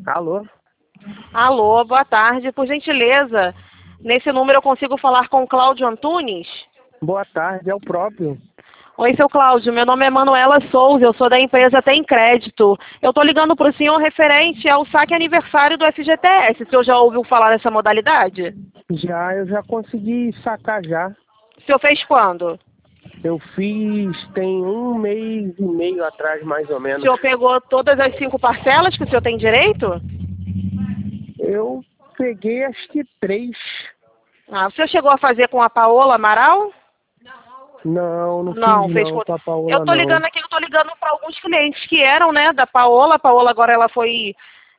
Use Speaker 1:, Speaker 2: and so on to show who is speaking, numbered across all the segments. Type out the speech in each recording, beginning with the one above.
Speaker 1: Alô?
Speaker 2: Alô, boa tarde. Por gentileza, nesse número eu consigo falar com o Cláudio Antunes?
Speaker 1: Boa tarde, é o próprio.
Speaker 2: Oi, seu Cláudio. Meu nome é Manuela Souza, eu sou da empresa Tem Crédito. Eu estou ligando para o senhor referente ao saque aniversário do FGTS. O senhor já ouviu falar dessa modalidade?
Speaker 1: Eu já consegui sacar já.
Speaker 2: O senhor fez quando?
Speaker 1: Eu fiz tem 1 mês e meio atrás, mais ou
Speaker 2: O
Speaker 1: menos.
Speaker 2: senhor pegou todas as 5 parcelas que o senhor tem direito?
Speaker 1: Eu peguei acho que 3.
Speaker 2: Ah, o senhor chegou a fazer com a Paola Amaral?
Speaker 1: Não
Speaker 2: Não,
Speaker 1: fiz
Speaker 2: fez
Speaker 1: não
Speaker 2: com...
Speaker 1: com a
Speaker 2: Eu
Speaker 1: Paola
Speaker 2: tô
Speaker 1: não.
Speaker 2: ligando aqui, eu tô ligando para alguns clientes que eram, né, da Paola. A Paola agora ela foi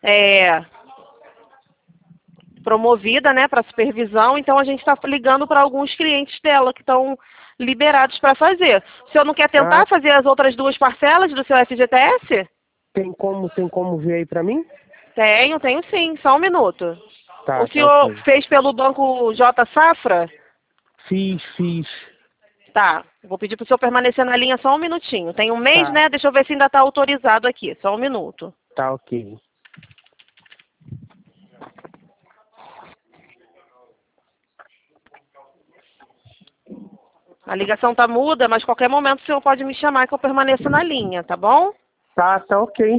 Speaker 2: promovida, né, para supervisão. Então a gente está ligando para alguns clientes dela que estão liberados para fazer. O senhor não quer
Speaker 1: Ah,
Speaker 2: tentar fazer as outras 2 parcelas do seu FGTS?
Speaker 1: tem como ver aí pra mim?
Speaker 2: Tenho sim. Só um minuto.
Speaker 1: Tá
Speaker 2: O senhor
Speaker 1: ok.
Speaker 2: fez pelo Banco J Safra?
Speaker 1: Fiz.
Speaker 2: Tá. Vou pedir para o senhor permanecer na linha só um minutinho. Tem um mês,
Speaker 1: Tá,
Speaker 2: né? Deixa eu ver se ainda está autorizado aqui. Só um minuto.
Speaker 1: tá ok.
Speaker 2: A ligação tá muda, mas qualquer momento o senhor pode me chamar que eu permaneço na linha, tá bom?
Speaker 1: Tá ok.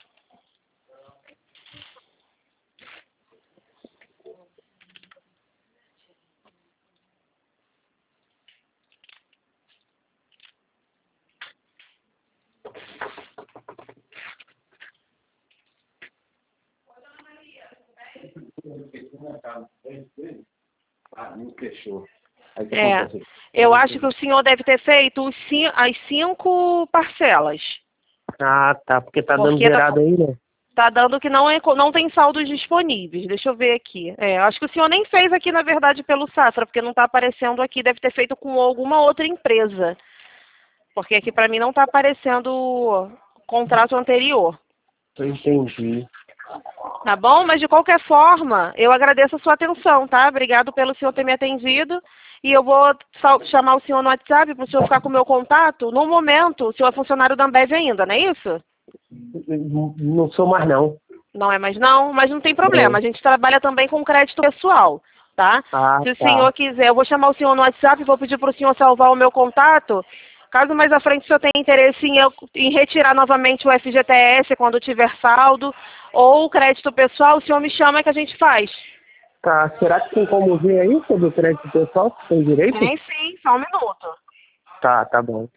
Speaker 1: Não fechou.
Speaker 2: Eu acho que o senhor deve ter feito as 5 parcelas.
Speaker 1: Ah, tá, porque tá dando
Speaker 2: Porque
Speaker 1: zerado aí, né?
Speaker 2: tá dando que não tem saldos disponíveis. Deixa eu ver aqui. Acho que o senhor nem fez aqui, na verdade, pelo Safra, porque não está aparecendo aqui. Deve ter feito com alguma outra empresa. Porque aqui para mim não está aparecendo o contrato anterior.
Speaker 1: Eu entendi.
Speaker 2: Tá bom? Mas de qualquer forma, eu agradeço a sua atenção, tá? Obrigado pelo senhor ter me atendido. E eu vou chamar o senhor no WhatsApp para o senhor ficar com o meu contato. No momento, o senhor é funcionário da Ambev ainda, não é isso?
Speaker 1: Não sou mais não.
Speaker 2: Não é mais não, mas não tem
Speaker 1: Não.
Speaker 2: problema. A gente trabalha também com crédito pessoal, tá?
Speaker 1: Ah,
Speaker 2: Se o
Speaker 1: tá.
Speaker 2: senhor quiser, eu vou chamar o senhor no WhatsApp e vou pedir para o senhor salvar o meu contato. Caso mais à frente o senhor tenha interesse em retirar novamente o FGTS quando tiver saldo ou o crédito pessoal, o senhor me chama que a gente faz.
Speaker 1: Tá. Será que tem como ver aí sobre o crédito pessoal? Se tem direito?
Speaker 2: Tem sim, só um minuto.
Speaker 1: Tá bom.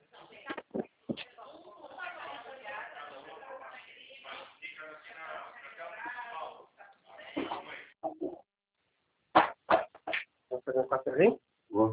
Speaker 1: Vamos fazer um cafezinho? Vou.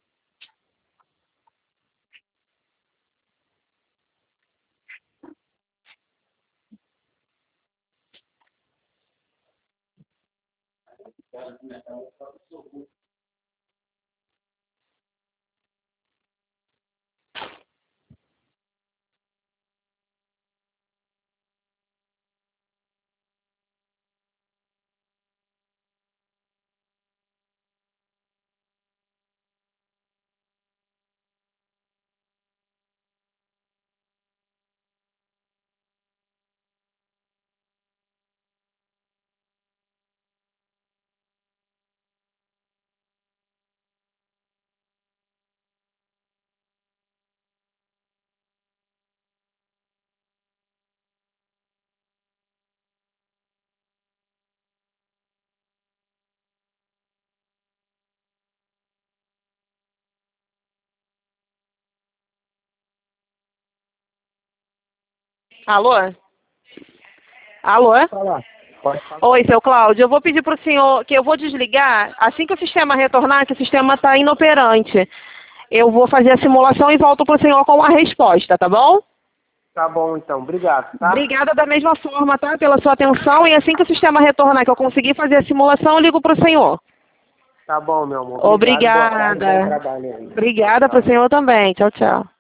Speaker 2: Alô? Alô?
Speaker 1: Falar. Pode falar.
Speaker 2: Oi, seu Cláudio. Eu vou pedir para o senhor que eu vou desligar. Assim que o sistema retornar, que o sistema está inoperante, eu vou fazer a simulação e volto para o senhor com a resposta, tá bom?
Speaker 1: Tá bom, então. Obrigado, tá?
Speaker 2: Obrigada da mesma forma, tá? Pela sua atenção. E assim que o sistema retornar, que eu conseguir fazer a simulação, eu ligo para o senhor.
Speaker 1: Tá bom, meu amor. Obrigado. Boa tarde. Bom
Speaker 2: Obrigada.
Speaker 1: trabalho aí.
Speaker 2: Obrigada
Speaker 1: Tchau,
Speaker 2: para o
Speaker 1: tchau.
Speaker 2: senhor também. Tchau, tchau.